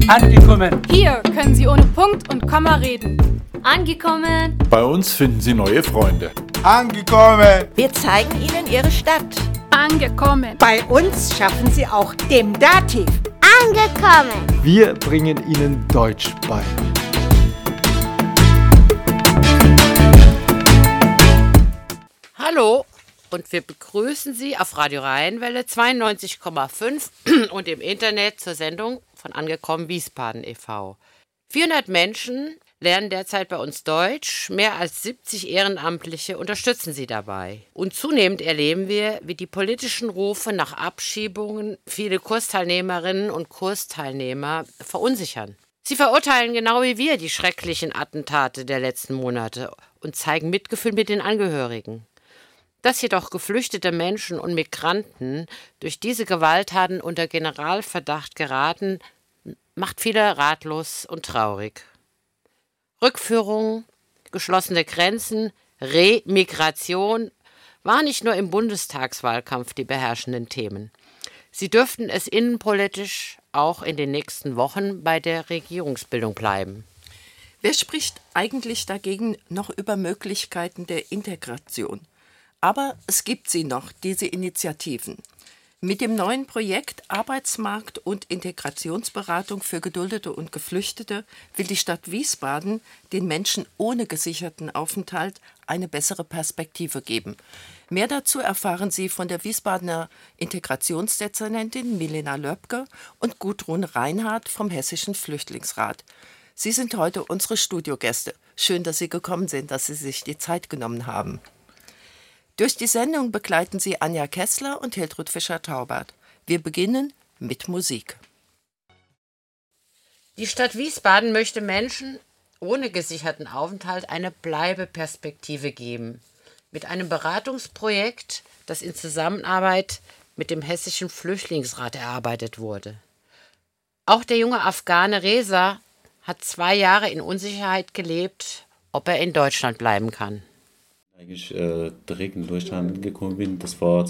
Angekommen. Hier können Sie ohne Punkt und Komma reden. Angekommen. Bei uns finden Sie neue Freunde. Angekommen. Wir zeigen Ihnen Ihre Stadt. Angekommen. Bei uns schaffen Sie auch dem Dativ. Angekommen. Wir bringen Ihnen Deutsch bei. Hallo und wir begrüßen Sie auf Radio Rheinwelle 92,5 und im Internet zur Sendung von Angekommen Wiesbaden e.V. 400 Menschen lernen derzeit bei uns Deutsch, mehr als 70 Ehrenamtliche unterstützen sie dabei. Und zunehmend erleben wir, wie die politischen Rufe nach Abschiebungen viele Kursteilnehmerinnen und Kursteilnehmer verunsichern. Sie verurteilen genau wie wir die schrecklichen Attentate der letzten Monate und zeigen Mitgefühl mit den Angehörigen. Dass jedoch geflüchtete Menschen und Migranten durch diese Gewalttaten unter Generalverdacht geraten, macht viele ratlos und traurig. Rückführung, geschlossene Grenzen, Remigration waren nicht nur im Bundestagswahlkampf die beherrschenden Themen. Sie dürften es innenpolitisch auch in den nächsten Wochen bei der Regierungsbildung bleiben. Wer spricht eigentlich dagegen noch über Möglichkeiten der Integration? Aber es gibt sie noch, diese Initiativen. Mit dem neuen Projekt Arbeitsmarkt und Integrationsberatung für Geduldete und Geflüchtete will die Stadt Wiesbaden den Menschen ohne gesicherten Aufenthalt eine bessere Perspektive geben. Mehr dazu erfahren Sie von der Wiesbadener Integrationsdezernentin Milena Löbke und Gudrun Reinhardt vom Hessischen Flüchtlingsrat. Sie sind heute unsere Studiogäste. Schön, dass Sie gekommen sind, dass Sie sich die Zeit genommen haben. Durch die Sendung begleiten Sie Anja Kessler und Hiltrud Fischer-Taubert. Wir beginnen mit Musik. Die Stadt Wiesbaden möchte Menschen ohne gesicherten Aufenthalt eine Bleibeperspektive geben. Mit einem Beratungsprojekt, das in Zusammenarbeit mit dem Hessischen Flüchtlingsrat erarbeitet wurde. Auch der junge Afghane Reza hat 2 Jahre in Unsicherheit gelebt, ob er in Deutschland bleiben kann. Eigentlich direkt in Deutschland gekommen bin, das war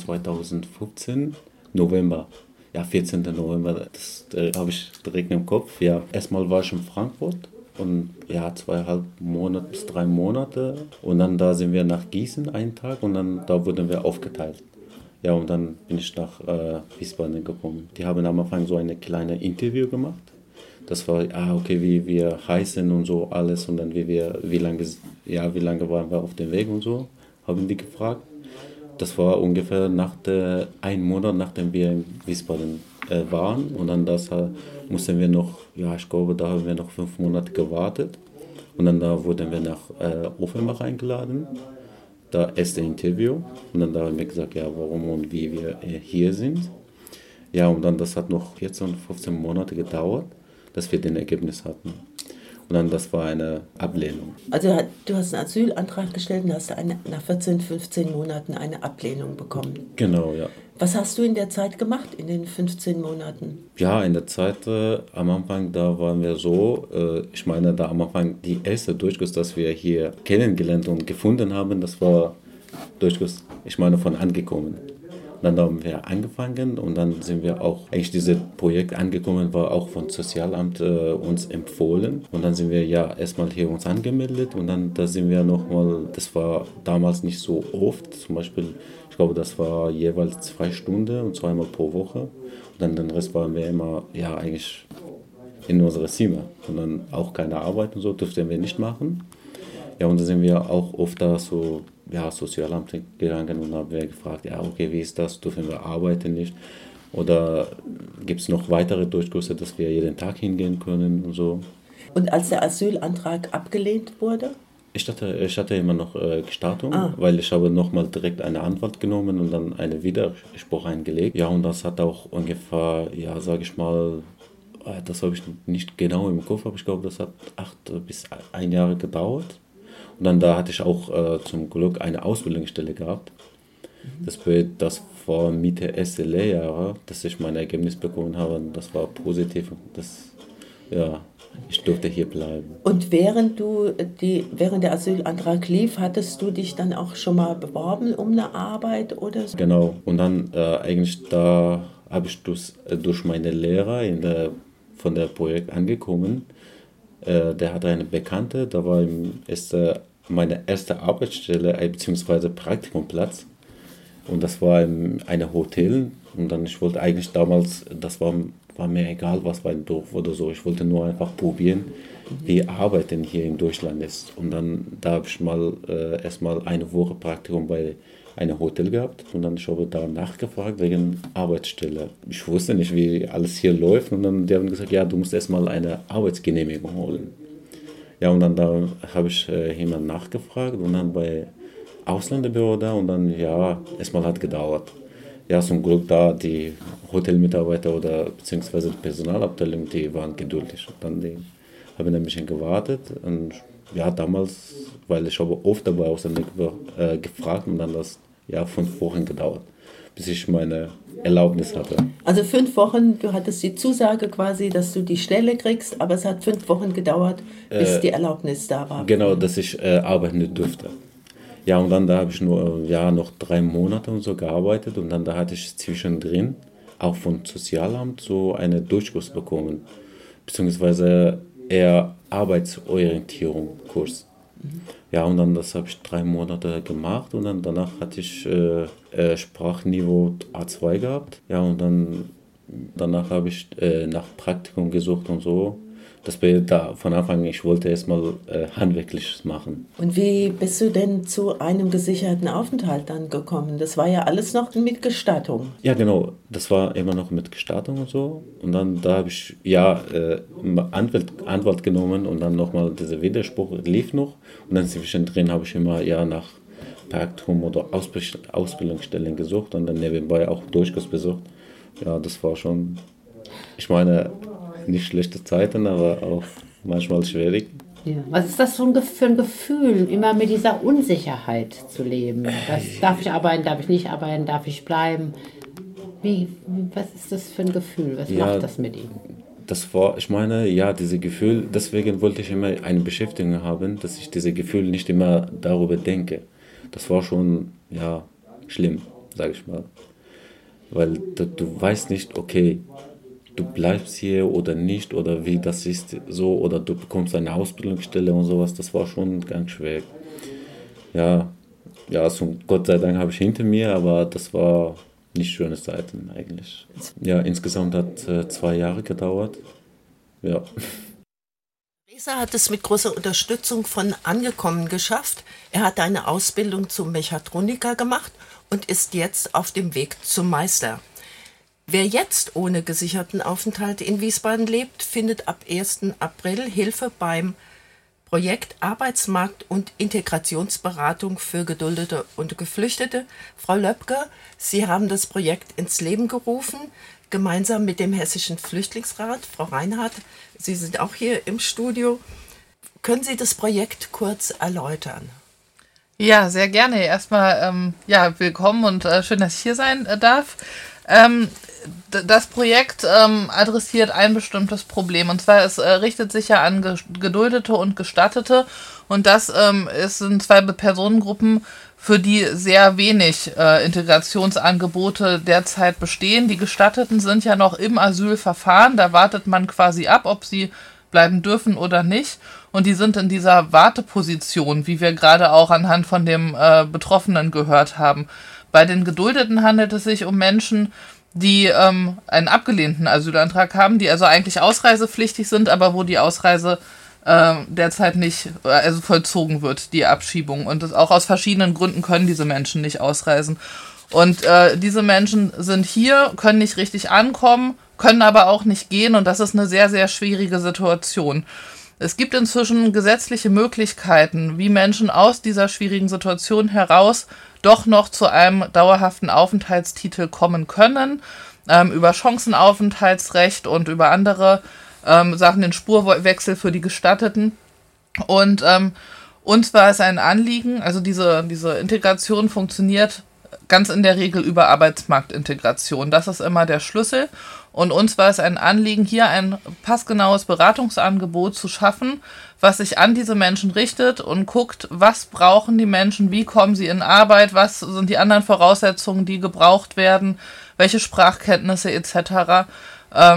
2015, November. Ja, 14. November, das habe ich direkt im Kopf. Ja, erstmal war ich in Frankfurt und ja, 2,5 Monate bis 3 Monate. Und dann da sind wir nach Gießen einen Tag und dann da wurden wir aufgeteilt. Ja, und dann bin ich nach Wiesbaden gekommen. Die haben am Anfang so eine kleine Interview gemacht. Das war, okay, wie wir heißen und so alles und dann wie lange waren wir auf dem Weg und so, haben die gefragt. Das war ungefähr einen Monat, nachdem wir in Wiesbaden waren und dann mussten wir noch, ich glaube, da haben wir noch 5 Monate gewartet und dann da wurden wir nach Offenbach eingeladen, da erste Interview und dann da haben wir gesagt, warum und wie wir hier sind. Ja, und dann das hat noch 14, 15 Monate gedauert, dass wir den Ergebnis hatten. Und dann, das war eine Ablehnung. Also du hast einen Asylantrag gestellt und hast nach 14, 15 Monaten eine Ablehnung bekommen. Genau, ja. Was hast du in der Zeit gemacht, in den 15 Monaten? Ja, in der Zeit am Anfang, da waren wir so, ich meine, da am Anfang die erste Durchkurs, das wir hier kennengelernt und gefunden haben, das war Durchkurs, ich meine, von angekommen. Dann haben wir angefangen und dann sind wir auch, eigentlich dieses Projekt angekommen, war auch vom Sozialamt uns empfohlen. Und dann sind wir erstmal hier uns angemeldet und dann da sind wir nochmal, das war damals nicht so oft, zum Beispiel, ich glaube, das war jeweils 2 Stunden und 2-mal pro Woche. Und dann den Rest waren wir immer, eigentlich in unserer Zimmer. Und dann auch keine Arbeit und so durften wir nicht machen. Ja, und dann sind wir auch oft da so, Sozialamt gegangen und haben wir gefragt, okay, wie ist das, dürfen wir arbeiten nicht? Oder gibt es noch weitere Durchkurse, dass wir jeden Tag hingehen können und so. Und als der Asylantrag abgelehnt wurde? Ich hatte immer noch Gestattung, weil ich habe nochmal direkt einen Anwalt genommen und dann einen Widerspruch eingelegt. Ja, und das hat auch ungefähr, sage ich mal, das habe ich nicht genau im Kopf, aber ich glaube, das hat 8 bis 1 Jahr gedauert. Und dann da hatte ich auch zum Glück eine Ausbildungsstelle gehabt. Das war Mitte erste Lehrjahre, dass ich mein Ergebnis bekommen habe. Das war positiv. Ich durfte hier bleiben. Und während der Asylantrag lief, hattest du dich dann auch schon mal beworben um eine Arbeit oder so? Genau. Und dann eigentlich da habe ich durch meine Lehrer in der von der Projekt angekommen. Der hatte eine Bekannte, da war meine erste Arbeitsstelle, beziehungsweise Praktikumplatz. Und das war in einem Hotel. Und dann, ich wollte eigentlich damals, das war mir egal, was war ein Dorf oder so. Ich wollte nur einfach probieren, wie Arbeiten hier in Deutschland ist. Und dann, da habe ich erstmal eine Woche Praktikum bei einem Hotel gehabt. Und dann habe ich da nachgefragt wegen Arbeitsstelle. Ich wusste nicht, wie alles hier läuft. Und dann die haben gesagt, ja, du musst erstmal eine Arbeitsgenehmigung holen. Ja, und dann da habe ich jemanden nachgefragt und dann bei Ausländerbüro da und dann, ja, erstmal hat gedauert. Ja, zum Glück da die Hotelmitarbeiter oder beziehungsweise die Personalabteilung, die waren geduldig. Und dann die haben ein bisschen gewartet und ja, damals, weil ich habe oft dabei Ausländerbüro gefragt und dann das 5 Wochen gedauert, bis ich meine Erlaubnis hatte. Also 5 Wochen, du hattest die Zusage quasi, dass du die Stelle kriegst, aber es hat 5 Wochen gedauert, bis die Erlaubnis da war. Genau, dass ich arbeiten durfte. Ja, und dann da habe ich noch 3 Monate und so gearbeitet und dann da hatte ich zwischendrin auch vom Sozialamt so einen Durchkurs bekommen, beziehungsweise eher Arbeitsorientierung-Kurs. Ja, und dann das habe ich 3 Monate gemacht und dann danach hatte ich Sprachniveau A2 gehabt. Ja, und dann danach habe ich nach Praktikum gesucht und so. Das war da von Anfang an, ich wollte erstmal Handwerkliches machen. Und wie bist du denn zu einem gesicherten Aufenthalt dann gekommen? Das war ja alles noch mit Gestattung. Ja, genau. Das war immer noch mit Gestattung und so. Und dann da habe ich Anwalt genommen und dann nochmal dieser Widerspruch lief noch. Und dann zwischendrin habe ich immer nach Praktikum oder Ausbildungsstellen gesucht und dann nebenbei auch Durchkurs besucht. Ja, das war schon, ich meine, nicht schlechte Zeiten, aber auch manchmal schwierig. Ja. Was ist das für ein Gefühl, immer mit dieser Unsicherheit zu leben? Darf ich arbeiten, darf ich nicht arbeiten, darf ich bleiben? Was ist das für ein Gefühl? Was macht das mit ihm? Das war, ich meine, dieses Gefühl, deswegen wollte ich immer eine Beschäftigung haben, dass ich dieses Gefühl nicht immer darüber denke. Das war schon, schlimm, sage ich mal. Weil du weißt nicht, okay, du bleibst hier oder nicht oder wie das ist so oder du bekommst eine Ausbildungsstelle und sowas, das war schon ganz schwer. Ja, so Gott sei Dank habe ich hinter mir, aber das war nicht schöne Zeiten eigentlich. Ja, insgesamt hat 2 Jahre gedauert. Ja. Reza hat es mit großer Unterstützung von Angekommen geschafft. Er hat eine Ausbildung zum Mechatroniker gemacht und ist jetzt auf dem Weg zum Meister. Wer jetzt ohne gesicherten Aufenthalt in Wiesbaden lebt, findet ab 1. April Hilfe beim Projekt Arbeitsmarkt- und Integrationsberatung für Geduldete und Geflüchtete. Frau Löbke, Sie haben das Projekt ins Leben gerufen, gemeinsam mit dem Hessischen Flüchtlingsrat. Frau Reinhardt, Sie sind auch hier im Studio. Können Sie das Projekt kurz erläutern? Ja, sehr gerne. Erstmal willkommen und schön, dass ich hier sein darf. Das Projekt adressiert ein bestimmtes Problem, und zwar es richtet sich ja an Geduldete und Gestattete, und das sind 2 Personengruppen, für die sehr wenig Integrationsangebote derzeit bestehen. Die Gestatteten sind ja noch im Asylverfahren, da wartet man quasi ab, ob sie bleiben dürfen oder nicht, und die sind in dieser Warteposition, wie wir gerade auch anhand von dem Betroffenen gehört haben. Bei den Geduldeten handelt es sich um Menschen, die einen abgelehnten Asylantrag haben, die also eigentlich ausreisepflichtig sind, aber wo die Ausreise derzeit nicht vollzogen wird, die Abschiebung. Und das auch aus verschiedenen Gründen können diese Menschen nicht ausreisen. Und diese Menschen sind hier, können nicht richtig ankommen, können aber auch nicht gehen, und das ist eine sehr, sehr schwierige Situation. Es gibt inzwischen gesetzliche Möglichkeiten, wie Menschen aus dieser schwierigen Situation heraus doch noch zu einem dauerhaften Aufenthaltstitel kommen können, über Chancenaufenthaltsrecht und über andere Sachen, den Spurwechsel für die Gestatteten. Und uns war es ein Anliegen, also diese Integration funktioniert ganz in der Regel über Arbeitsmarktintegration. Das ist immer der Schlüssel. Und uns war es ein Anliegen, hier ein passgenaues Beratungsangebot zu schaffen, was sich an diese Menschen richtet und guckt, was brauchen die Menschen, wie kommen sie in Arbeit, was sind die anderen Voraussetzungen, die gebraucht werden, welche Sprachkenntnisse etc.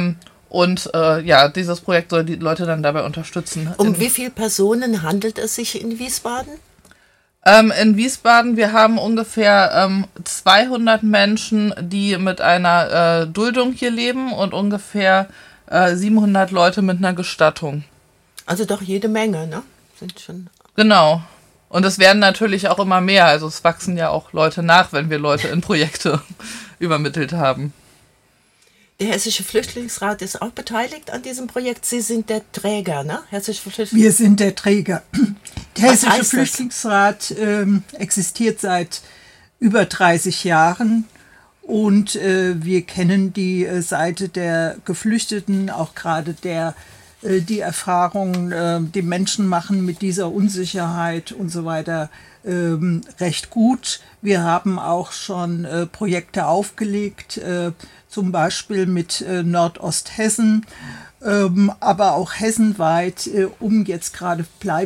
Und dieses Projekt soll die Leute dann dabei unterstützen. Um wie viele Personen handelt es sich in Wiesbaden? In Wiesbaden, wir haben ungefähr 200 Menschen, die mit einer Duldung hier leben und ungefähr 700 Leute mit einer Gestattung. Also doch jede Menge, ne? Sind schon. Genau. Und es werden natürlich auch immer mehr. Also es wachsen ja auch Leute nach, wenn wir Leute in Projekte übermittelt haben. Der Hessische Flüchtlingsrat ist auch beteiligt an diesem Projekt. Sie sind der Träger, ne? Wir sind der Träger. Der Was Hessische heißt das? Flüchtlingsrat existiert seit über 30 Jahren und wir kennen die Seite der Geflüchteten, auch gerade die Erfahrungen, die Menschen machen mit dieser Unsicherheit und so weiter, recht gut. Wir haben auch schon Projekte aufgelegt, zum Beispiel mit Nordosthessen, aber auch hessenweit, um jetzt gerade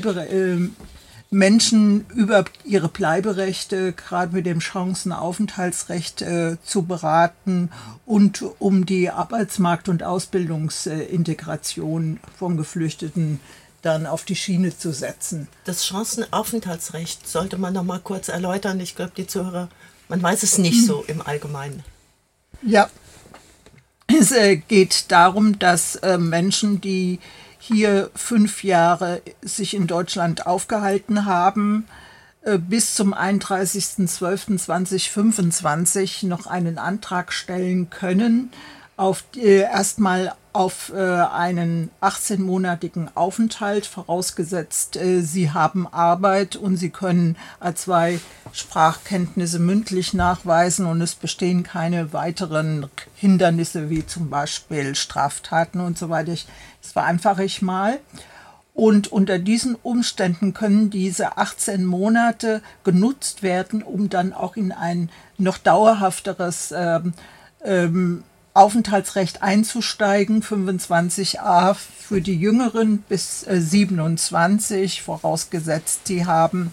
Menschen über ihre Bleiberechte, gerade mit dem Chancenaufenthaltsrecht zu beraten und um die Arbeitsmarkt- und Ausbildungsintegration von Geflüchteten dann auf die Schiene zu setzen. Das Chancenaufenthaltsrecht sollte man noch mal kurz erläutern. Ich glaube, die Zuhörer, man weiß es nicht so im Allgemeinen. Ja, es geht darum, dass Menschen, die hier 5 Jahre sich in Deutschland aufgehalten haben, bis zum 31.12.2025 noch einen Antrag stellen können, erstmal auf einen 18-monatigen Aufenthalt, vorausgesetzt, sie haben Arbeit und sie können A2-Sprachkenntnisse mündlich nachweisen und es bestehen keine weiteren Hindernisse wie zum Beispiel Straftaten und so weiter. Das vereinfache ich mal. Und unter diesen Umständen können diese 18 Monate genutzt werden, um dann auch in ein noch dauerhafteres Aufenthaltsrecht einzusteigen, 25a für die Jüngeren bis 27, vorausgesetzt, sie haben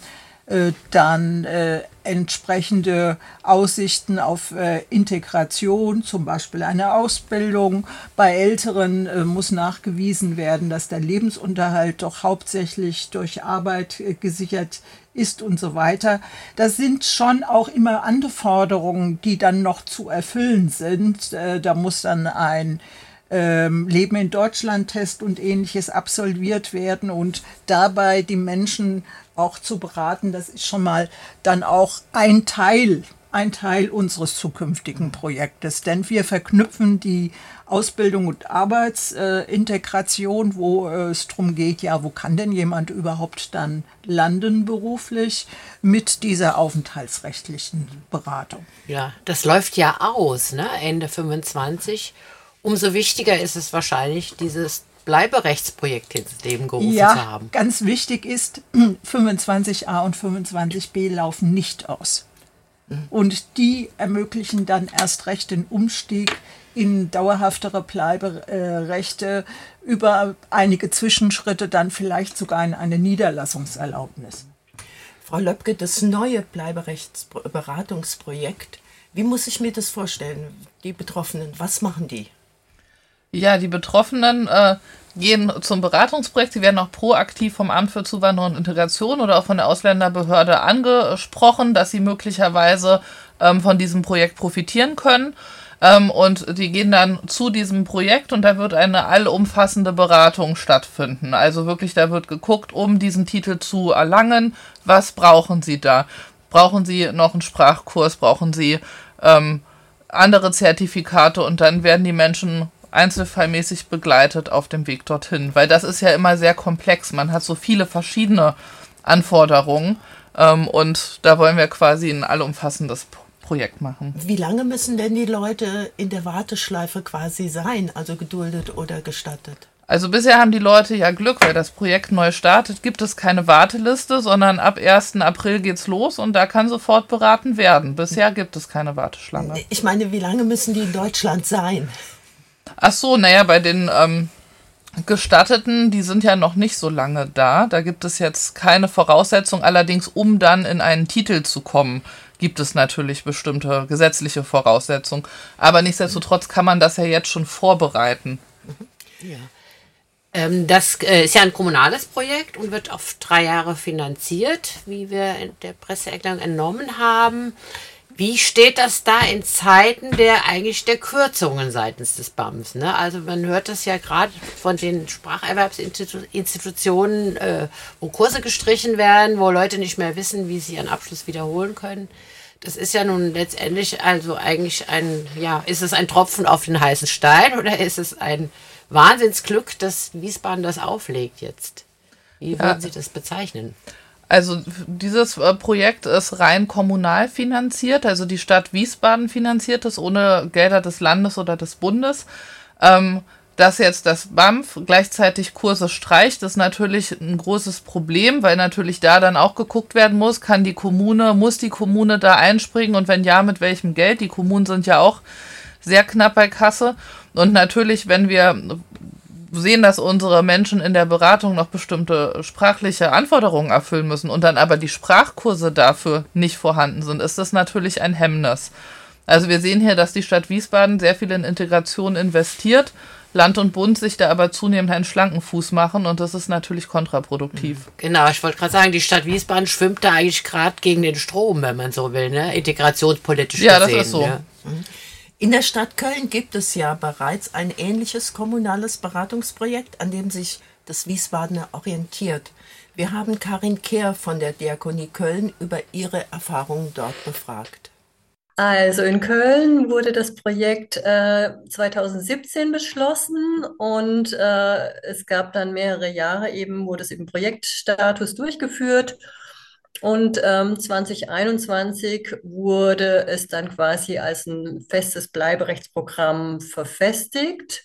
dann entsprechende Aussichten auf Integration, zum Beispiel eine Ausbildung. Bei Älteren muss nachgewiesen werden, dass der Lebensunterhalt doch hauptsächlich durch Arbeit gesichert ist und so weiter. Das sind schon auch immer Anforderungen, die dann noch zu erfüllen sind. Da muss dann ein Leben in Deutschland-Test und Ähnliches absolviert werden und dabei die Menschen auch zu beraten. Das ist schon mal dann auch ein Teil unseres zukünftigen Projektes, denn wir verknüpfen die Ausbildung und Arbeitsintegration, wo es darum geht, ja, wo kann denn jemand überhaupt dann landen beruflich, mit dieser aufenthaltsrechtlichen Beratung. Ja, das läuft ja aus, ne? Ende 25. Umso wichtiger ist es wahrscheinlich, dieses Bleiberechtsprojekt ins Leben gerufen zu haben. Ja, ganz wichtig ist, 25a und 25b laufen nicht aus. Und die ermöglichen dann erst recht den Umstieg in dauerhaftere Bleiberechte über einige Zwischenschritte, dann vielleicht sogar in eine Niederlassungserlaubnis. Frau Löbke, das neue Bleiberechtsberatungsprojekt, wie muss ich mir das vorstellen? Die Betroffenen, was machen die? Ja, die Betroffenen gehen zum Beratungsprojekt. Sie werden auch proaktiv vom Amt für Zuwanderung und Integration oder auch von der Ausländerbehörde angesprochen, dass sie möglicherweise von diesem Projekt profitieren können. Und die gehen dann zu diesem Projekt und da wird eine allumfassende Beratung stattfinden. Also wirklich, da wird geguckt, um diesen Titel zu erlangen, was brauchen Sie da? Brauchen Sie noch einen Sprachkurs? Brauchen Sie andere Zertifikate? Und dann werden die Menschen einzelfallmäßig begleitet auf dem Weg dorthin. Weil das ist ja immer sehr komplex. Man hat so viele verschiedene Anforderungen und da wollen wir quasi ein allumfassendes Projekt machen. Wie lange müssen denn die Leute in der Warteschleife quasi sein, also geduldet oder gestattet? Also bisher haben die Leute ja Glück, weil das Projekt neu startet, gibt es keine Warteliste, sondern ab 1. April geht's los und da kann sofort beraten werden. Bisher gibt es keine Warteschlange. Ich meine, wie lange müssen die in Deutschland sein? Ach so, naja, bei den Gestatteten, die sind ja noch nicht so lange da. Da gibt es jetzt keine Voraussetzung. Allerdings, um dann in einen Titel zu kommen, gibt es natürlich bestimmte gesetzliche Voraussetzungen. Aber nichtsdestotrotz kann man das ja jetzt schon vorbereiten. Ja. Das ist ja ein kommunales Projekt und wird auf 3 Jahre finanziert, wie wir in der Presseerklärung entnommen haben. Wie steht das da in Zeiten der Kürzungen seitens des BAMF? Ne? Also man hört das ja gerade von den Spracherwerbsinstitutionen, wo Kurse gestrichen werden, wo Leute nicht mehr wissen, wie sie ihren Abschluss wiederholen können. Das ist ja nun letztendlich also eigentlich ist es ein Tropfen auf den heißen Stein oder ist es ein Wahnsinnsglück, dass Wiesbaden das auflegt jetzt? Wie würden Sie das bezeichnen? Also dieses Projekt ist rein kommunal finanziert, also die Stadt Wiesbaden finanziert es ohne Gelder des Landes oder des Bundes. Dass jetzt das BAMF gleichzeitig Kurse streicht, ist natürlich ein großes Problem, weil natürlich da dann auch geguckt werden muss, muss die Kommune da einspringen und wenn ja, mit welchem Geld? Die Kommunen sind ja auch sehr knapp bei Kasse. Und natürlich, wenn wir sehen, dass unsere Menschen in der Beratung noch bestimmte sprachliche Anforderungen erfüllen müssen und dann aber die Sprachkurse dafür nicht vorhanden sind, ist das natürlich ein Hemmnis. Also wir sehen hier, dass die Stadt Wiesbaden sehr viel in Integration investiert, Land und Bund sich da aber zunehmend einen schlanken Fuß machen und das ist natürlich kontraproduktiv. Genau, ich wollte gerade sagen, die Stadt Wiesbaden schwimmt da eigentlich gerade gegen den Strom, wenn man so will, ne? Integrationspolitisch gesehen. Ja, das ist so. Ja. In der Stadt Köln gibt es ja bereits ein ähnliches kommunales Beratungsprojekt, an dem sich das Wiesbadener orientiert. Wir haben Karin Kehr von der Diakonie Köln über ihre Erfahrungen dort befragt. Also in Köln wurde das Projekt 2017 beschlossen und es gab dann mehrere Jahre eben, wurde es im Projektstatus durchgeführt. Und 2021 wurde es dann quasi als ein festes Bleiberechtsprogramm verfestigt.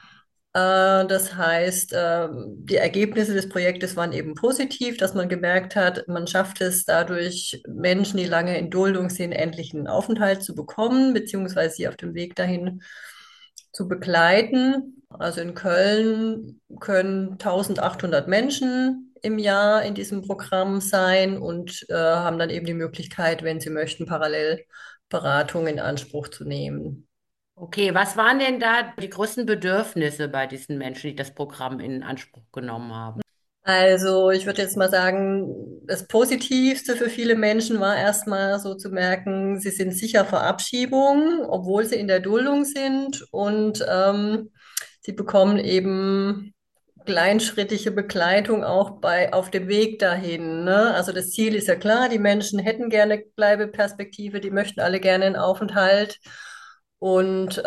Das heißt, die Ergebnisse des Projektes waren eben positiv, dass man gemerkt hat, man schafft es dadurch, Menschen, die lange in Duldung sind, endlich einen Aufenthalt zu bekommen, beziehungsweise sie auf dem Weg dahin zu begleiten. Also in Köln können 1800 Menschen im Jahr in diesem Programm sein und haben dann eben die Möglichkeit, wenn sie möchten, parallel Beratung in Anspruch zu nehmen. Okay, was waren denn da die größten Bedürfnisse bei diesen Menschen, die das Programm in Anspruch genommen haben? Also ich würde jetzt mal sagen, das Positivste für viele Menschen war erstmal so zu merken, sie sind sicher vor Abschiebung, obwohl sie in der Duldung sind und sie bekommen eben kleinschrittige Begleitung auch auf dem Weg dahin. Ne? Also das Ziel ist ja klar, die Menschen hätten gerne Bleibeperspektive, die möchten alle gerne einen Aufenthalt und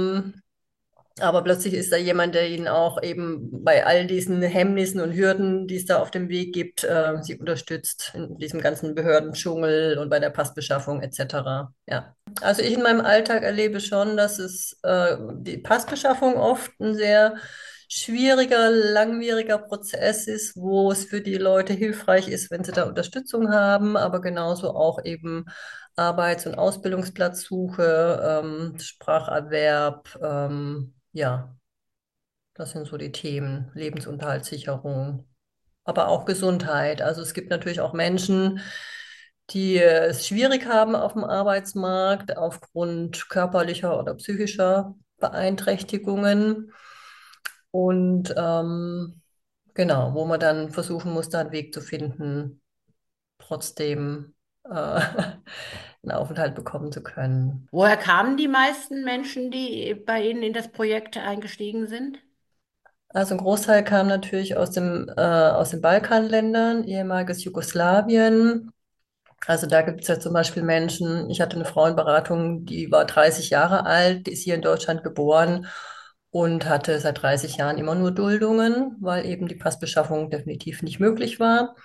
aber plötzlich ist da jemand, der ihnen auch eben bei all diesen Hemmnissen und Hürden, die es da auf dem Weg gibt, sie unterstützt in diesem ganzen Behördendschungel und bei der Passbeschaffung etc. Ja. Also ich in meinem Alltag erlebe schon, dass die Passbeschaffung oft ein sehr schwieriger, langwieriger Prozess ist, wo es für die Leute hilfreich ist, wenn sie da Unterstützung haben, aber genauso auch eben Arbeits- und Ausbildungsplatzsuche, Spracherwerb, ja, das sind so die Themen, Lebensunterhaltssicherung, aber auch Gesundheit. Also es gibt natürlich auch Menschen, die es schwierig haben auf dem Arbeitsmarkt aufgrund körperlicher oder psychischer Beeinträchtigungen. Und genau, wo man dann versuchen muss, da einen Weg zu finden, trotzdem einen Aufenthalt bekommen zu können. Woher kamen die meisten Menschen, die bei Ihnen in das Projekt eingestiegen sind? Also ein Großteil kam natürlich aus den Balkanländern, ehemaliges Jugoslawien. Also da gibt es ja zum Beispiel Menschen, ich hatte eine Frauenberatung, die war 30 Jahre alt, die ist hier in Deutschland geboren und hatte seit 30 Jahren immer nur Duldungen, weil eben die Passbeschaffung definitiv nicht möglich war.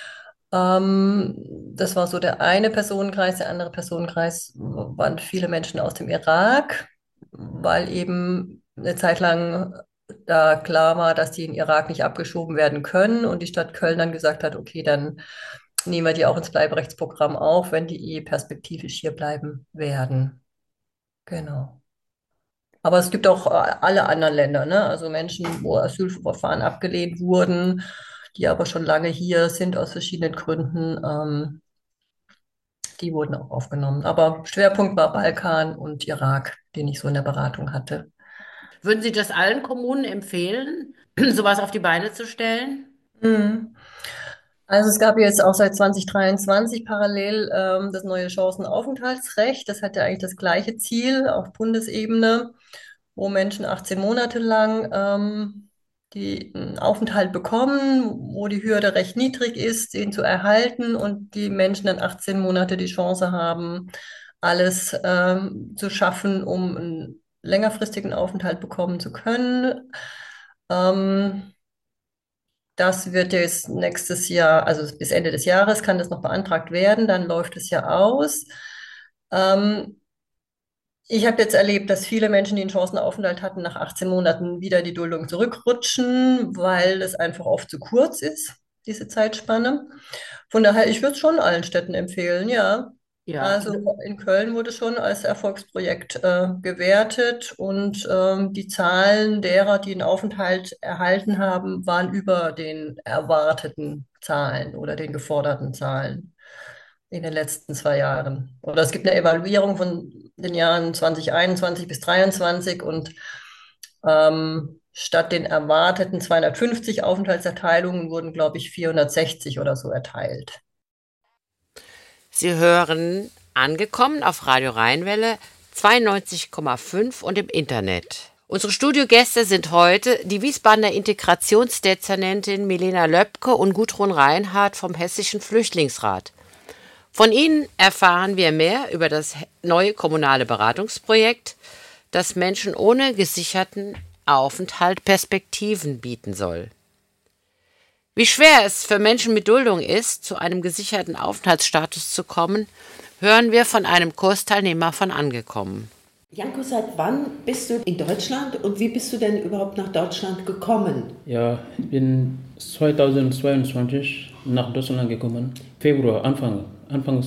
Das war so der eine Personenkreis. Der andere Personenkreis waren viele Menschen aus dem Irak, weil eben eine Zeit lang da klar war, dass die in Irak nicht abgeschoben werden können und die Stadt Köln dann gesagt hat, okay, dann nehmen wir die auch ins Bleiberechtsprogramm auf, wenn die perspektivisch hier bleiben werden. Genau. Aber es gibt auch alle anderen Länder, ne? Also Menschen, wo Asylverfahren abgelehnt wurden, die aber schon lange hier sind aus verschiedenen Gründen, die wurden auch aufgenommen. Aber Schwerpunkt war Balkan und Irak, den ich so in der Beratung hatte. Würden Sie das allen Kommunen empfehlen, sowas auf die Beine zu stellen? Mhm. Also es gab jetzt auch seit 2023 parallel das neue Chancenaufenthaltsrecht. Das hat ja eigentlich das gleiche Ziel auf Bundesebene, wo Menschen 18 Monate lang die einen Aufenthalt bekommen, wo die Hürde recht niedrig ist, den zu erhalten und die Menschen dann 18 Monate die Chance haben, alles zu schaffen, um einen längerfristigen Aufenthalt bekommen zu können. Ähm, Das wird jetzt nächstes Jahr, also bis Ende des Jahres kann das noch beantragt werden, dann läuft es ja aus. Ähm, Ich habe jetzt erlebt, dass viele Menschen, die einen Chancenaufenthalt hatten, nach 18 Monaten wieder in die Duldung zurückrutschen, weil es einfach oft zu kurz ist, diese Zeitspanne. Von daher, ich würde es schon allen Städten empfehlen, ja. Ja. Also in Köln wurde schon als Erfolgsprojekt gewertet und die Zahlen derer, die einen Aufenthalt erhalten haben, waren über den erwarteten Zahlen oder den geforderten Zahlen in den letzten 2 Jahren. Oder es gibt eine Evaluierung von den Jahren 2021 bis 2023 und statt den erwarteten 250 Aufenthaltserteilungen wurden, glaube ich, 460 oder so erteilt. Sie hören Angekommen auf Radio Rheinwelle 92,5 und im Internet. Unsere Studiogäste sind heute die Wiesbadener Integrationsdezernentin Milena Löbke und Gudrun Reinhardt vom Hessischen Flüchtlingsrat. Von ihnen erfahren wir mehr über das neue kommunale Beratungsprojekt, das Menschen ohne gesicherten Aufenthalt Perspektiven bieten soll. Wie schwer es für Menschen mit Duldung ist, zu einem gesicherten Aufenthaltsstatus zu kommen, hören wir von einem Kursteilnehmer von Angekommen. Janko, seit wann bist du in Deutschland und wie bist du denn überhaupt nach Deutschland gekommen? Ja, ich bin 2022 nach Deutschland gekommen. Februar, Anfang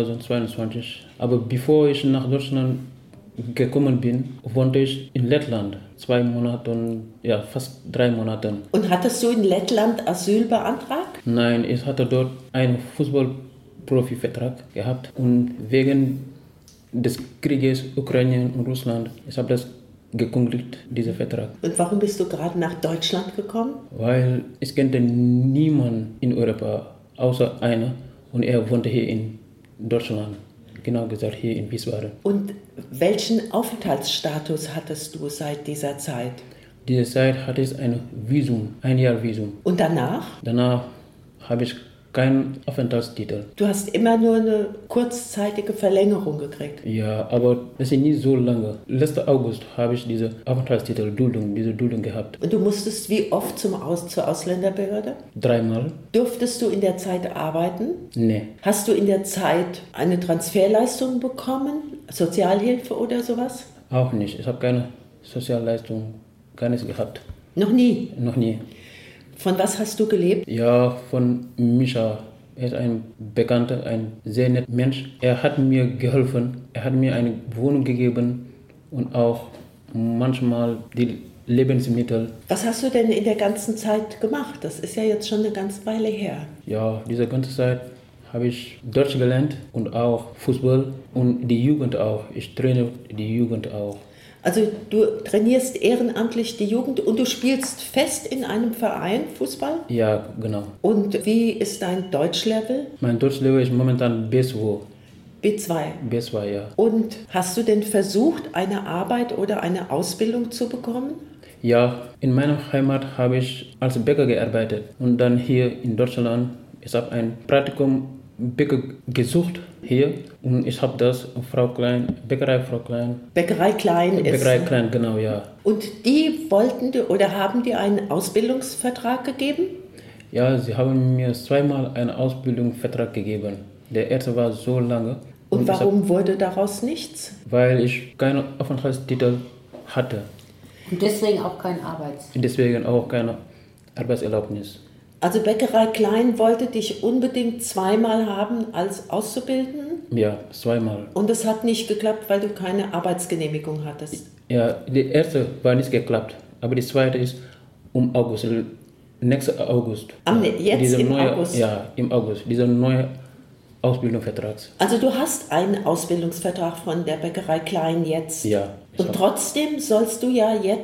2022. Aber bevor ich nach Deutschland gekommen bin, wohnte ich in Lettland 2 Monate und fast 3 Monate. Und hattest du in Lettland Asyl beantragt? Nein, ich hatte dort einen Fußballprofivertrag gehabt und wegen des Krieges Ukraine und Russland, ich habe das gekündigt, dieser Vertrag. Und warum bist du gerade nach Deutschland gekommen? Weil ich kannte niemanden in Europa, außer einer, und er wohnte hier in Deutschland. Genau gesagt, hier in Wiesbaden. Und welchen Aufenthaltsstatus hattest du seit dieser Zeit? Diese Zeit hatte ich ein Visum, 1 Jahr Visum. Und danach? Danach habe ich keinen Aufenthaltstitel. Du hast immer nur eine kurzzeitige Verlängerung gekriegt? Ja, aber das ist nicht so lange. Letzten August habe ich diese Aufenthaltstitel, diese Duldung gehabt. Und du musstest wie oft zur Ausländerbehörde? 3-mal. Durftest du in der Zeit arbeiten? Nee. Hast du in der Zeit eine Transferleistung bekommen? Sozialhilfe oder sowas? Auch nicht. Ich habe keine Sozialleistung, gar nichts gehabt. Noch nie? Noch nie. Von was hast du gelebt? Ja, von Mischa. Er ist ein Bekannter, ein sehr netter Mensch. Er hat mir geholfen. Er hat mir eine Wohnung gegeben und auch manchmal die Lebensmittel. Was hast du denn in der ganzen Zeit gemacht? Das ist ja jetzt schon eine ganze Weile her. Ja, diese ganze Zeit habe ich Deutsch gelernt und auch Fußball und die Jugend auch. Ich trainiere die Jugend auch. Also du trainierst ehrenamtlich die Jugend und du spielst fest in einem Verein Fußball? Ja, genau. Und wie ist dein Deutschlevel? Mein Deutschlevel ist momentan B2. B2? B2, ja. Und hast du denn versucht, eine Arbeit oder eine Ausbildung zu bekommen? Ja, in meiner Heimat habe ich als Bäcker gearbeitet und dann hier in Deutschland. Ich habe ein Praktikum Bäcker gesucht hier und ich habe das Frau Klein, Bäckerei Frau Klein. Bäckerei Klein ist... Bäckerei Klein, genau, ja. Und die wollten dir oder haben dir einen Ausbildungsvertrag gegeben? Ja, sie haben mir 2-mal einen Ausbildungsvertrag gegeben. Der erste war so lange. Und warum wurde daraus nichts? Weil ich keinen Aufenthaltstitel hatte. Und deswegen auch kein Deswegen auch keine Arbeitserlaubnis. Also Bäckerei Klein wollte dich unbedingt 2-mal haben als Auszubildenden? Ja, 2-mal. Und es hat nicht geklappt, weil du keine Arbeitsgenehmigung hattest? Ja, die erste war nicht geklappt, aber die zweite ist August, nächsten August. Jetzt im August? Ja, im August, dieser neue Ausbildungsvertrag. Also du hast einen Ausbildungsvertrag von der Bäckerei Klein jetzt? Ja. Und trotzdem sollst du ja jetzt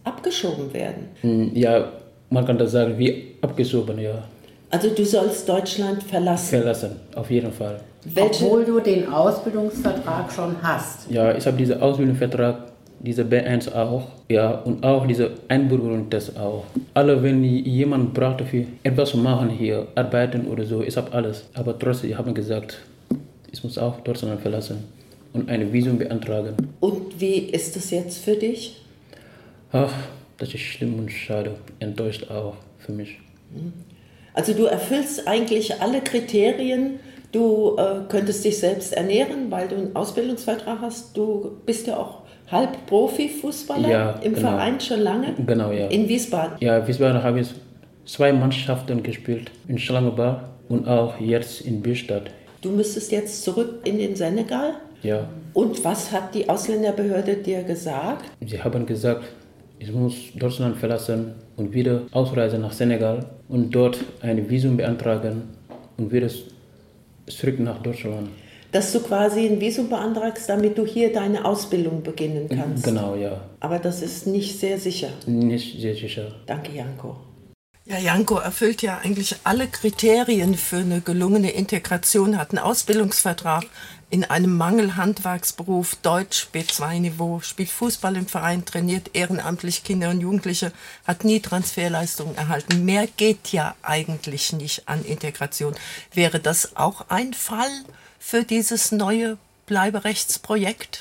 abgeschoben werden? Ja, man kann das sagen, wie abgeschoben, ja. Also du sollst Deutschland verlassen? Verlassen, auf jeden Fall. Obwohl du den Ausbildungsvertrag schon hast. Ja, ich habe diesen Ausbildungsvertrag, diese B1 auch, ja, und auch diese Einbürgerungstest auch. Alle, wenn jemand braucht für etwas zu machen hier, arbeiten oder so, ich habe alles. Aber trotzdem, ich habe gesagt, ich muss auch Deutschland verlassen und ein Visum beantragen. Und wie ist das jetzt für dich? Ach, das ist schlimm und schade, enttäuscht auch für mich. Also du erfüllst eigentlich alle Kriterien. Du könntest dich selbst ernähren, weil du einen Ausbildungsvertrag hast. Du bist ja auch halb Profifußballer, ja, im genau. Verein schon lange? Genau, ja. In Wiesbaden? Ja, Wiesbaden habe ich 2 Mannschaften gespielt, in Schlangenbach und auch jetzt in Bierstadt. Du müsstest jetzt zurück in den Senegal? Ja. Und was hat die Ausländerbehörde dir gesagt? Sie haben gesagt, ich muss Deutschland verlassen und wieder ausreisen nach Senegal und dort ein Visum beantragen und wieder zurück nach Deutschland. Dass du quasi ein Visum beantragst, damit du hier deine Ausbildung beginnen kannst. Genau, ja. Aber das ist nicht sehr sicher. Nicht sehr sicher. Danke, Janko. Ja, Janko erfüllt ja eigentlich alle Kriterien für eine gelungene Integration, hat einen Ausbildungsvertrag in einem Mangelhandwerksberuf, Deutsch, B2-Niveau, spielt Fußball im Verein, trainiert ehrenamtlich Kinder und Jugendliche, hat nie Transferleistungen erhalten. Mehr geht ja eigentlich nicht an Integration. Wäre das auch ein Fall für dieses neue Bleiberechtsprojekt?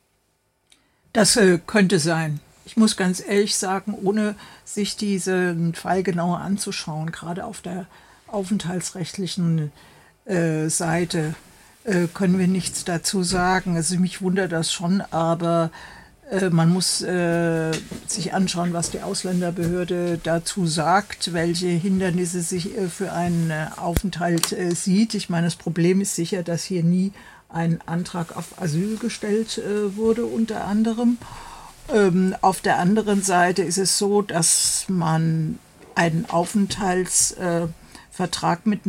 Das könnte sein. Ich muss ganz ehrlich sagen, ohne sich diesen Fall genauer anzuschauen, gerade auf der aufenthaltsrechtlichen Seite, können wir nichts dazu sagen. Also mich wundert das schon, aber man muss sich anschauen, was die Ausländerbehörde dazu sagt, welche Hindernisse sich für einen Aufenthalt sieht. Ich meine, das Problem ist sicher, dass hier nie ein Antrag auf Asyl gestellt wurde, unter anderem. Auf der anderen Seite ist es so, dass man einen Aufenthaltsvertrag mit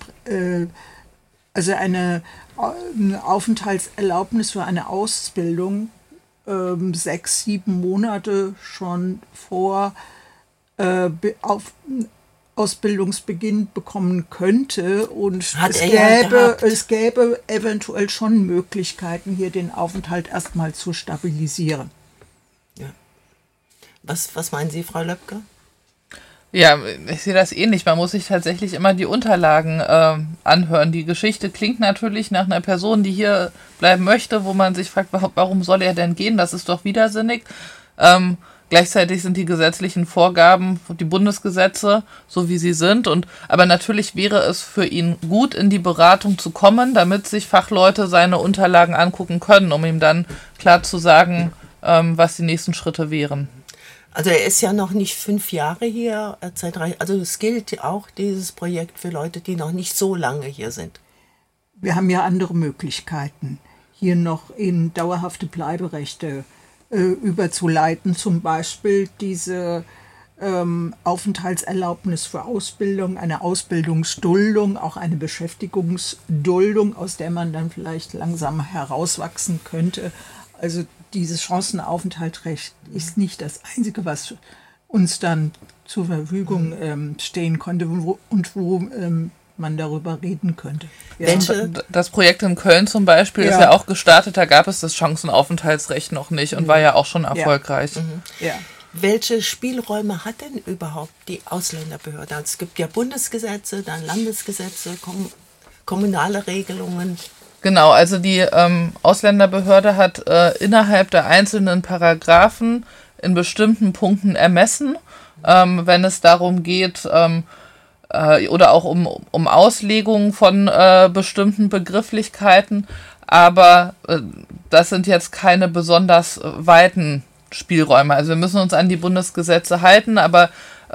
eine Aufenthaltserlaubnis für eine Ausbildung 6, 7 Monate schon vor Ausbildungsbeginn bekommen könnte, und es gäbe eventuell schon Möglichkeiten, hier den Aufenthalt erstmal zu stabilisieren. Ja. Was meinen Sie, Frau Löbke? Ja, ich sehe das ähnlich. Man muss sich tatsächlich immer die Unterlagen anhören. Die Geschichte klingt natürlich nach einer Person, die hier bleiben möchte, wo man sich fragt, warum soll er denn gehen? Das ist doch widersinnig. Gleichzeitig sind die gesetzlichen Vorgaben, die Bundesgesetze, so wie sie sind. Aber natürlich wäre es für ihn gut, in die Beratung zu kommen, damit sich Fachleute seine Unterlagen angucken können, um ihm dann klar zu sagen, was die nächsten Schritte wären. Also er ist ja noch nicht 5 Jahre hier, also es gilt auch dieses Projekt für Leute, die noch nicht so lange hier sind. Wir haben ja andere Möglichkeiten, hier noch in dauerhafte Bleiberechte überzuleiten, zum Beispiel diese Aufenthaltserlaubnis für Ausbildung, eine Ausbildungsduldung, auch eine Beschäftigungsduldung, aus der man dann vielleicht langsam herauswachsen könnte. Also dieses Chancenaufenthaltsrecht ist nicht das Einzige, was uns dann zur Verfügung stehen konnte wo man darüber reden könnte. Ja. Das Projekt in Köln zum Beispiel ist ja auch gestartet, da gab es das Chancenaufenthaltsrecht noch nicht und war ja auch schon erfolgreich. Ja. Welche Spielräume hat denn überhaupt die Ausländerbehörde? Also es gibt ja Bundesgesetze, dann Landesgesetze, kommunale Regelungen. Genau, also die Ausländerbehörde hat innerhalb der einzelnen Paragraphen in bestimmten Punkten ermessen, wenn es darum geht, oder auch um Auslegungen von bestimmten Begrifflichkeiten, aber das sind jetzt keine besonders weiten Spielräume. Also wir müssen uns an die Bundesgesetze halten, aber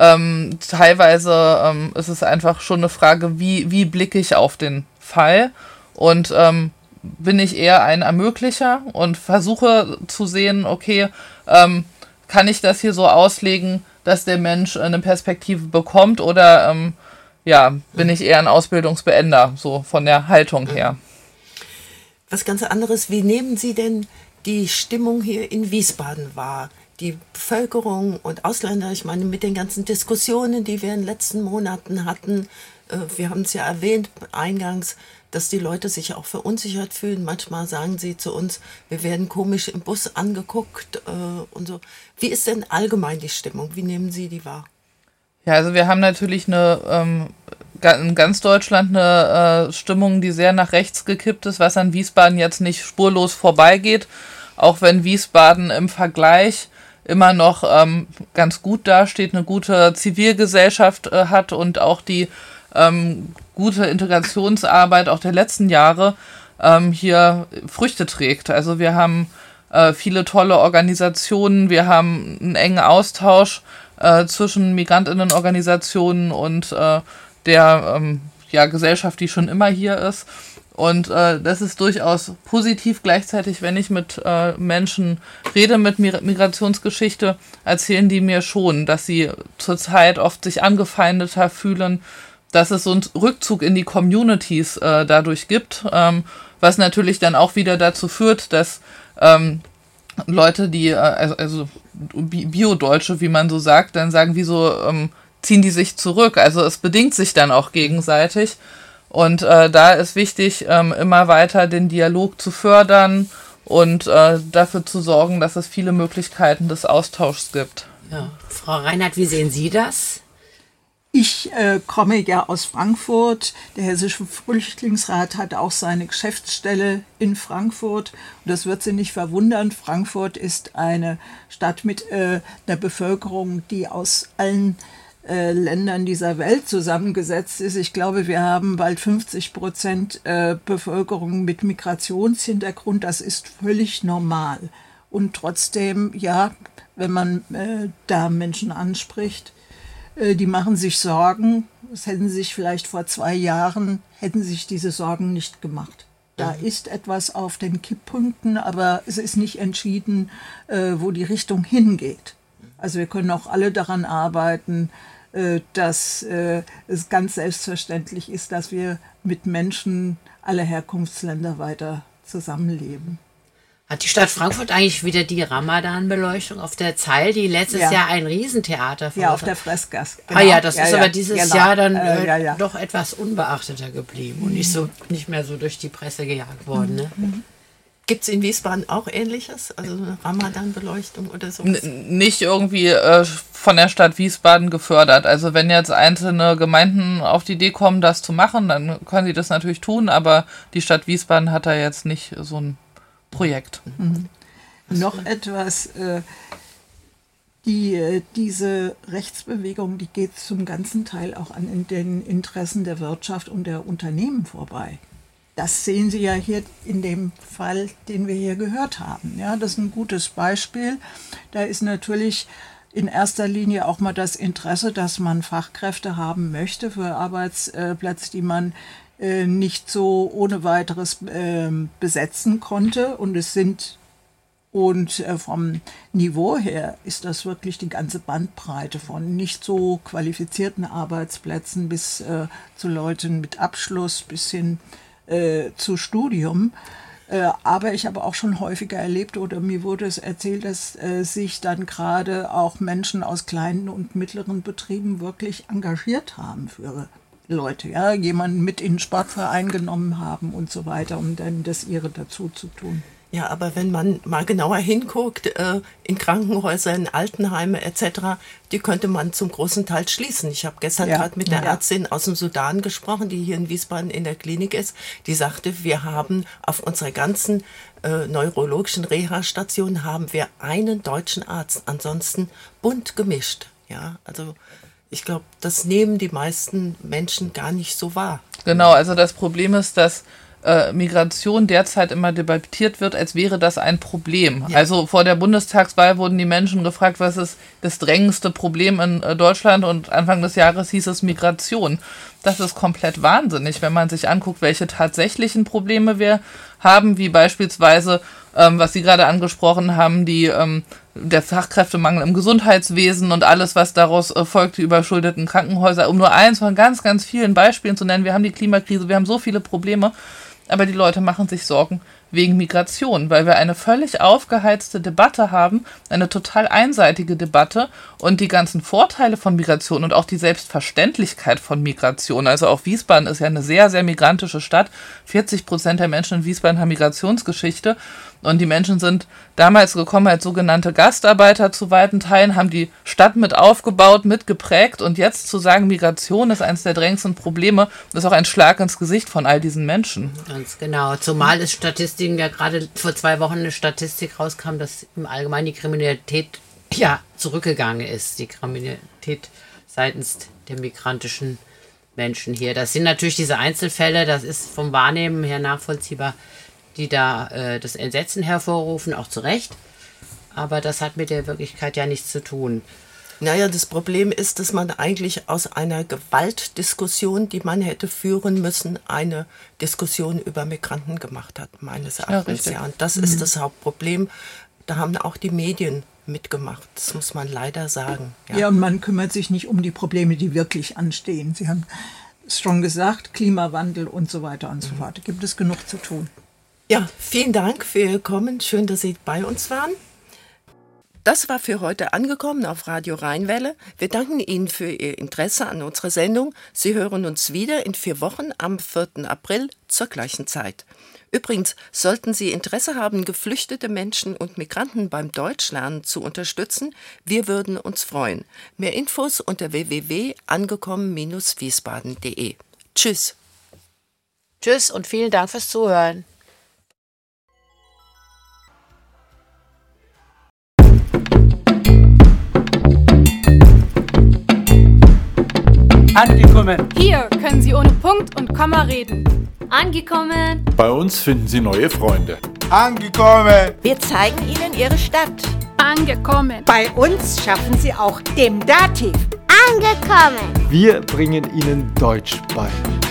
teilweise ist es einfach schon eine Frage, wie blicke ich auf den Fall. Und bin ich eher ein Ermöglicher und versuche zu sehen, okay, kann ich das hier so auslegen, dass der Mensch eine Perspektive bekommt, oder bin ich eher ein Ausbildungsbeender, so von der Haltung her. Was ganz anderes, wie nehmen Sie denn die Stimmung hier in Wiesbaden war. Die Bevölkerung und Ausländer, ich meine, mit den ganzen Diskussionen, die wir in den letzten Monaten hatten, wir haben es ja erwähnt eingangs, dass die Leute sich auch verunsichert fühlen. Manchmal sagen sie zu uns, wir werden komisch im Bus angeguckt und so. Wie ist denn allgemein die Stimmung? Wie nehmen Sie die wahr? Ja, also wir haben natürlich in ganz Deutschland eine Stimmung, die sehr nach rechts gekippt ist, was an Wiesbaden jetzt nicht spurlos vorbeigeht, auch wenn Wiesbaden im Vergleich immer noch ganz gut dasteht, eine gute Zivilgesellschaft hat und auch die gute Integrationsarbeit auch der letzten Jahre hier Früchte trägt. Also wir haben viele tolle Organisationen, wir haben einen engen Austausch zwischen Migrantinnenorganisationen und der Gesellschaft, die schon immer hier ist. Und das ist durchaus positiv. Gleichzeitig, wenn ich mit Menschen rede mit Migrationsgeschichte, erzählen die mir schon, dass sie zurzeit oft sich angefeindeter fühlen, dass es so einen Rückzug in die Communities dadurch gibt, was natürlich dann auch wieder dazu führt, dass Leute, die, also Bio-Deutsche, wie man so sagt, dann sagen, wieso ziehen die sich zurück? Also es bedingt sich dann auch gegenseitig. Und da ist wichtig, immer weiter den Dialog zu fördern und dafür zu sorgen, dass es viele Möglichkeiten des Austauschs gibt. Ja. Frau Reinhardt, wie sehen Sie das? Ich komme ja aus Frankfurt. Der Hessische Flüchtlingsrat hat auch seine Geschäftsstelle in Frankfurt. Und das wird Sie nicht verwundern. Frankfurt ist eine Stadt mit einer Bevölkerung, die aus allen Ländern dieser Welt zusammengesetzt ist. Ich glaube, wir haben bald 50% Bevölkerung mit Migrationshintergrund. Das ist völlig normal. Und trotzdem, ja, wenn man da Menschen anspricht, die machen sich Sorgen. Das hätten sie sich vielleicht vor 2 Jahren, hätten sich diese Sorgen nicht gemacht. Da ist etwas auf den Kipppunkten, aber es ist nicht entschieden, wo die Richtung hingeht. Also wir können auch alle daran arbeiten, dass es ganz selbstverständlich ist, dass wir mit Menschen aller Herkunftsländer weiter zusammenleben. Hat die Stadt Frankfurt eigentlich wieder die Ramadan-Beleuchtung auf der Zeil, die letztes Jahr ein Riesentheater Ja, auf der Freskas. Genau. Ah ja, das ist aber dieses Jahr dann doch etwas unbeachteter geblieben und nicht mehr so durch die Presse gejagt worden. Ne? Gibt es in Wiesbaden auch Ähnliches? Also eine Ramadan-Beleuchtung oder so? Nicht irgendwie von der Stadt Wiesbaden gefördert. Also wenn jetzt einzelne Gemeinden auf die Idee kommen, das zu machen, dann können sie das natürlich tun, aber die Stadt Wiesbaden hat da jetzt nicht so ein Projekt. Noch etwas, diese Rechtsbewegung, die geht zum ganzen Teil auch an den Interessen der Wirtschaft und der Unternehmen vorbei. Das sehen Sie ja hier in dem Fall, den wir hier gehört haben. Ja, das ist ein gutes Beispiel. Da ist natürlich in erster Linie auch mal das Interesse, dass man Fachkräfte haben möchte für Arbeitsplätze, die man nicht so ohne weiteres besetzen konnte. Und vom Niveau her ist das wirklich die ganze Bandbreite von nicht so qualifizierten Arbeitsplätzen bis zu Leuten mit Abschluss bis hin zu Studium. Aber ich habe auch schon häufiger erlebt oder mir wurde es erzählt, dass sich dann gerade auch Menschen aus kleinen und mittleren Betrieben wirklich engagiert haben für Leute, ja, jemanden mit in den Sportverein genommen haben und so weiter, um dann das ihre dazu zu tun. Ja, aber wenn man mal genauer hinguckt, in Krankenhäuser, in Altenheime etc., die könnte man zum großen Teil schließen. Ich habe gestern gerade mit einer Ärztin aus dem Sudan gesprochen, die hier in Wiesbaden in der Klinik ist. Die sagte, wir haben auf unserer ganzen neurologischen Reha-Station haben wir einen deutschen Arzt, ansonsten bunt gemischt. Ja, also ich glaube, das nehmen die meisten Menschen gar nicht so wahr. Genau, also das Problem ist, dass Migration derzeit immer debattiert wird, als wäre das ein Problem. Ja. Also vor der Bundestagswahl wurden die Menschen gefragt, was ist das drängendste Problem in Deutschland, und Anfang des Jahres hieß es Migration. Das ist komplett wahnsinnig, wenn man sich anguckt, welche tatsächlichen Probleme wir haben, wie beispielsweise, was Sie gerade angesprochen haben, der Fachkräftemangel im Gesundheitswesen und alles, was daraus folgt, die überschuldeten Krankenhäuser, um nur eins von ganz, ganz vielen Beispielen zu nennen. Wir haben die Klimakrise, wir haben so viele Probleme, aber die Leute machen sich Sorgen wegen Migration, weil wir eine völlig aufgeheizte Debatte haben, eine total einseitige Debatte und die ganzen Vorteile von Migration und auch die Selbstverständlichkeit von Migration. Also auch Wiesbaden ist ja eine sehr, sehr migrantische Stadt. 40% der Menschen in Wiesbaden haben Migrationsgeschichte und die Menschen sind damals gekommen als sogenannte Gastarbeiter zu weiten Teilen, haben die Stadt mit aufgebaut, mit geprägt und jetzt zu sagen, Migration ist eines der drängendsten Probleme, ist auch ein Schlag ins Gesicht von all diesen Menschen. Ganz genau, zumal es Statistiken, ja gerade vor 2 Wochen eine Statistik rauskam, dass im Allgemeinen die Kriminalität ja zurückgegangen ist, die Kriminalität seitens der migrantischen Menschen hier. Das sind natürlich diese Einzelfälle, das ist vom Wahrnehmen her nachvollziehbar, die da das Entsetzen hervorrufen, auch zu Recht. Aber das hat mit der Wirklichkeit ja nichts zu tun. Naja, das Problem ist, dass man eigentlich aus einer Gewaltdiskussion, die man hätte führen müssen, eine Diskussion über Migranten gemacht hat, meines Erachtens. Ja, und das ist das Hauptproblem. Da haben auch die Medien mitgemacht. Das muss man leider sagen. Ja, und man kümmert sich nicht um die Probleme, die wirklich anstehen. Sie haben es schon gesagt, Klimawandel und so weiter und so fort. Da gibt es genug zu tun. Ja, vielen Dank für Ihr Kommen. Schön, dass Sie bei uns waren. Das war für heute angekommen auf Radio Rheinwelle. Wir danken Ihnen für Ihr Interesse an unserer Sendung. Sie hören uns wieder in 4 Wochen am 4. April zur gleichen Zeit. Übrigens, sollten Sie Interesse haben, geflüchtete Menschen und Migranten beim Deutschlernen zu unterstützen, wir würden uns freuen. Mehr Infos unter www.angekommen-wiesbaden.de. Tschüss. Tschüss und vielen Dank fürs Zuhören. Angekommen. Hier können Sie ohne Punkt und Komma reden. Angekommen. Bei uns finden Sie neue Freunde. Angekommen. Wir zeigen Ihnen Ihre Stadt. Angekommen. Bei uns schaffen Sie auch dem Dativ. Angekommen. Wir bringen Ihnen Deutsch bei.